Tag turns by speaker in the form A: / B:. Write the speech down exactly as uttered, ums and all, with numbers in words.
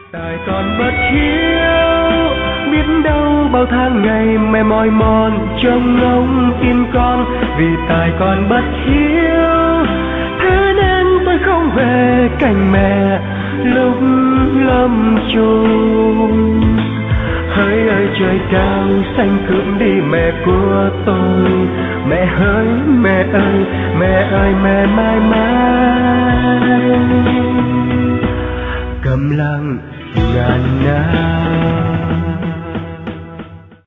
A: Tài còn bất hiếu, biết đâu bao tháng ngày mẹ mỏi mòn trông ngóng tin con. Vì tài còn bất hiếu, thế nên tôi không về cạnh mẹ lúc lâm chung. Hỡi ơi trời cao xanh cướp đi mẹ của tôi. Mẹ hỡi mẹ ơi mẹ ơi mẹ mãi mãi cầm lặng ngàn năm.